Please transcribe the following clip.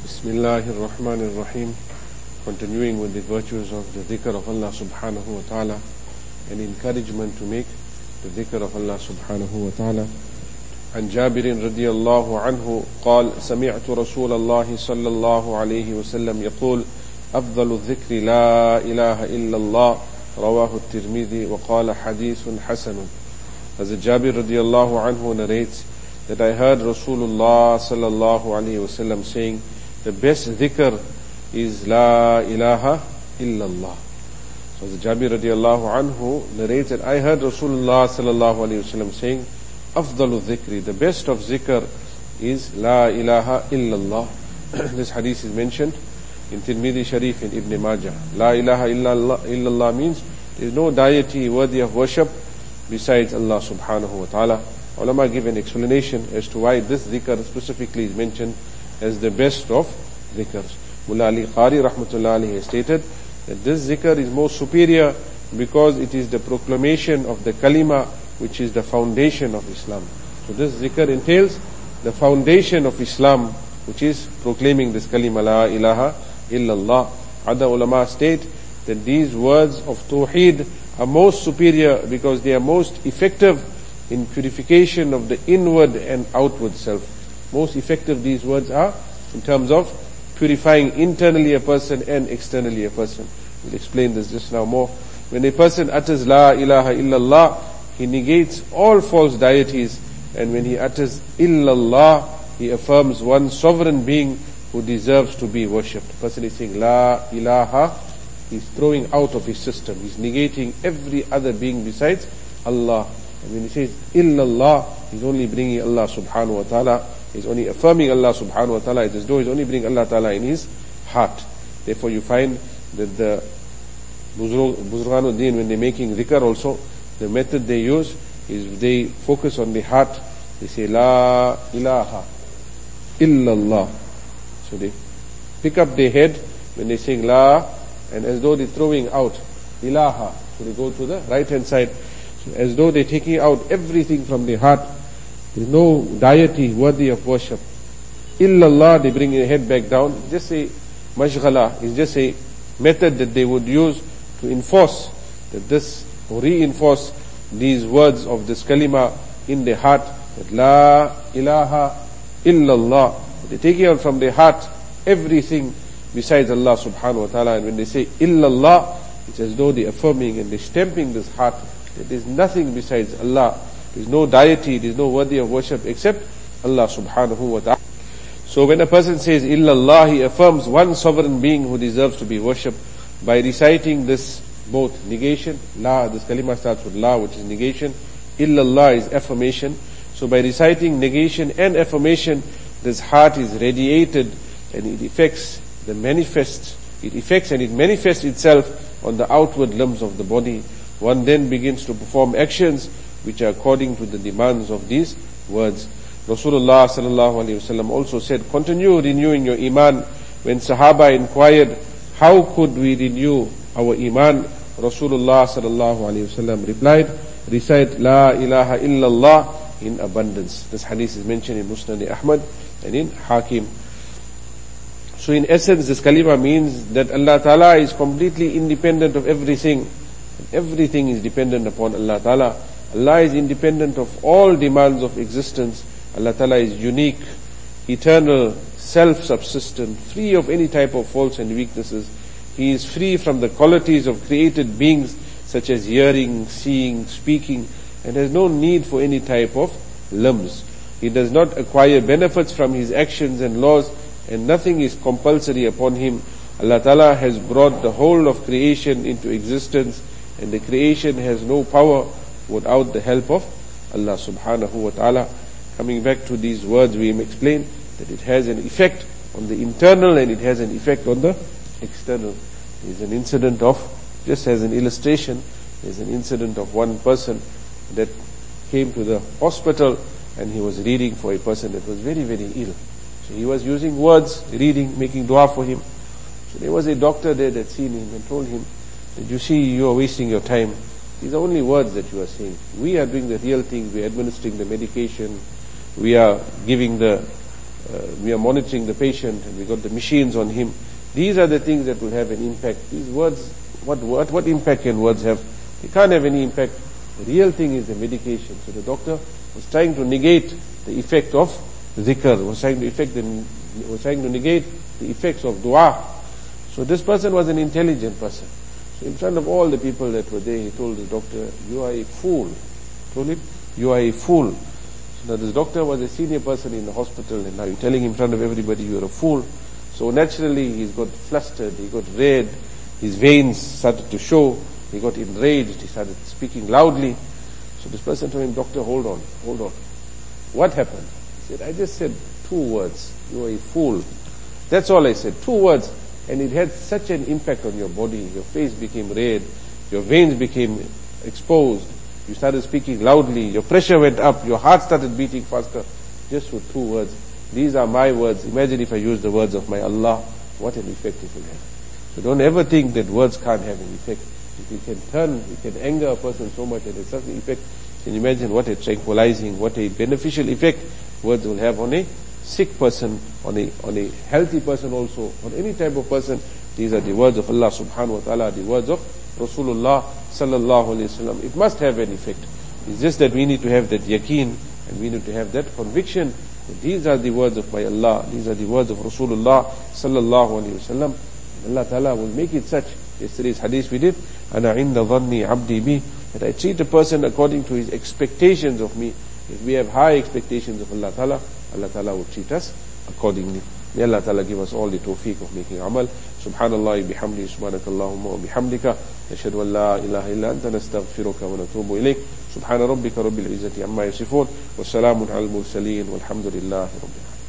Bismillahir Rahmanir Rahim. Continuing with the virtues of the dhikr of Allah subhanahu wa ta'ala and encouragement to make the dhikr of Allah subhanahu wa ta'ala. عن جابر رضي الله عنه قال سمعت رسول الله صلى الله عليه وسلم يقول أفضل الذكر لا إله إلا الله رواه الترمذي وقال حديث حسن. As Jabir radiallahu anhu narrates that I heard Rasulullah sallallahu alayhi wasallam saying, the best dhikr is La ilaha illallah. So as Jabir radiallahu anhu narrates that I heard Rasulullah sallallahu alayhi wasallam saying, Afdalu dhikri, the best of zikr is La ilaha illallah. This hadith is mentioned in Tirmidhi Sharif in Ibn Majah. La ilaha illallah means there is no deity worthy of worship besides Allah subhanahu wa ta'ala. Ulama give an explanation as to why this dhikr specifically is mentioned as the best of dhikrs. Mullah Ali Qari rahmatullah alayhi has stated that this dhikr is more superior because it is the proclamation of the kalima, which is the foundation of Islam. So this dhikr entails the foundation of Islam, which is proclaiming this kalima La ilaha illallah. Other ulama state that these words of Tawheed are most superior because they are most effective in purification of the inward and outward self. Most effective these words are in terms of purifying internally a person and externally a person. We'll explain this just now more. When a person utters La ilaha illallah, he negates all false deities, and when he utters illallah, he affirms one sovereign being who deserves to be worshipped. The person is saying La ilaha, he's throwing out of his system, he's negating every other being besides Allah. And when he says illallah, he's only bringing Allah subhanahu wa ta'ala, he's only affirming Allah subhanahu wa ta'ala, as though he's only bringing Allah ta'ala in his heart. Therefore you find that the Buzurganuddin, when they're making dhikr also, the method they use is they focus on the heart. They say La ilaha illallah. So they pick up their head when they sing La, and as though they're throwing out ilaha. So they go to the right hand side. So as though they're taking out everything from their heart. There is no deity worthy of worship. Illallah, they bring their head back down. Just a mashghala, is just a method that they would use to enforce that this, or reinforce these words of this kalima in their heart, that La ilaha illallah. They're taking out from their heart everything besides Allah subhanahu wa ta'ala. And when they say illallah, it's as though they're affirming and they're stamping this heart that there's nothing besides Allah. There's no deity, there's no worthy of worship except Allah subhanahu wa ta'ala. So when a person says illallah, he affirms one sovereign being who deserves to be worshipped by reciting this both negation, La, this kalima starts with La, which is negation, illallah is affirmation. So by reciting negation and affirmation, this heart is radiated and it affects and it manifests itself on the outward limbs of the body. One then begins to perform actions which are according to the demands of these words. Rasulullah sallallahu alaihi wasallam also said, continue renewing your iman. When Sahaba inquired, how could we renew our iman? Rasulullah sallallahu alaihi wasallam replied, recite La ilaha illallah in abundance. This hadith is mentioned in Musnad Ahmad and in Hakim. So in essence, this kalima means that Allah Ta'ala is completely independent of everything. Everything is dependent upon Allah Ta'ala. Allah is independent of all demands of existence. Allah Ta'ala is unique, eternal, self-subsistent, free of any type of faults and weaknesses. He is free from the qualities of created beings such as hearing, seeing, speaking, and has no need for any type of limbs. He does not acquire benefits from his actions and laws, and nothing is compulsory upon him. Allah Ta'ala has brought the whole of creation into existence, and the creation has no power without the help of Allah subhanahu wa ta'ala. Coming back to these words, we explain that it has an effect on the internal and it has an effect on the external. There's an incident of, just as an illustration, there's an incident of one person that came to the hospital and he was reading for a person that was very, very ill. So he was using words, reading, making dua for him. So there was a doctor there that seen him and told him that you see, you are wasting your time. These are only words that you are saying. We are doing the real thing. We are administering the medication. We are giving the we are monitoring the patient and we got the machines on him. These are the things that will have an impact. These words, what impact can words have? They can't have any impact. The real thing is the medication. So the doctor was trying to negate the effect of dhikr, was trying to negate the effects of dua. So this person was an intelligent person. So in front of all the people that were there, he told the doctor, "You are a fool." He told him, "You are a fool." So now this doctor was a senior person in the hospital, and now you're telling him in front of everybody, "You are a fool." So naturally he's got flustered, he got red, his veins started to show, he got enraged, he started speaking loudly. So this person told him, "Doctor, hold on. What happened?" He said, "I just said 2 words. You are a fool. That's all I said. 2 words. And it had such an impact on your body. Your face became red, your veins became exposed, you started speaking loudly, your pressure went up, your heart started beating faster, just with 2 words. These are my words. Imagine if I use the words of my Allah, what an effect it will have." So don't ever think that words can't have an effect. If you can anger a person so much that it's such an effect, can you imagine what a tranquilizing, what a beneficial effect words will have on a sick person, on a healthy person also, on any type of person. These are the words of Allah subhanahu wa ta'ala, the words of Rasulullah sallallahu alayhi wa sallam. It must have an effect. It's just that we need to have that yaqeen, and we need to have that conviction that these are the words of my Allah, these are the words of Rasulullah sallallahu alayhi wa sallam. Allah ta'ala will make it such. Yesterday's hadith we did, "Ana inda dhanni abdi bi," that I treat a person according to his expectations of me. If we have high expectations of Allah ta'ala, Allah ta'ala will treat us accordingly. May Allah ta'ala give us all the tawfiq of making amal. Subhanallah bihamdi, subhanakallahumma wa bihamdika, nashhadu an la ilaha illa anta, nastaghfiruka wa natubu ilayk. Subhana rabbika rabbil izzati amma yasifun, wa salamun al mursaleen, walhamdulillahi rabbil alamin.